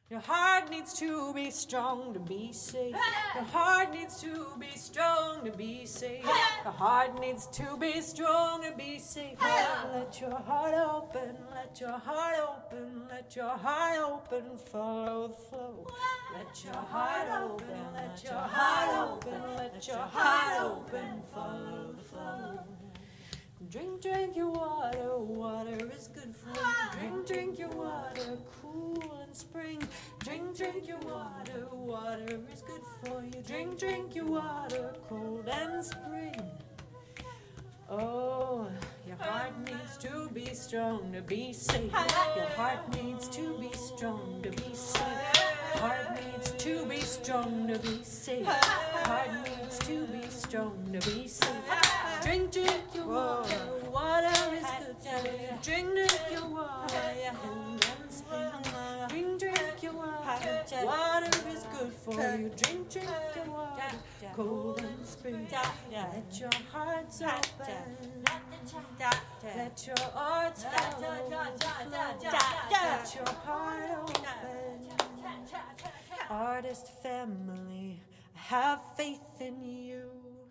Your heart needs to be strong to be safe. Your heart needs to be strong to be safe. Your heart needs to be strong to be safe. Let your heart open, let your heart open, let your heart open, follow the flow. Let your heart open, let your heart open, let your heart open, follow the flow. Drink, drink your water, water is good for you. Drink, drink your water, cool in spring. Drink, drink your water, water is good for you. Drink, drink your water, cold and spring. Oh, your heart needs to be strong to be safe. Your heart needs to be strong to be safe. Your heart needs to be strong to be safe. Your heart needs to be strong to be safe. Drink, drink your water, water is good for you. Drink, drink your water, cold and spring. Drink, drink your water, water is good for you. Drink, drink your water, cold and spring. Let your hearts open. Let your hearts flow. Let your heart open. Artist family, I have faith in you.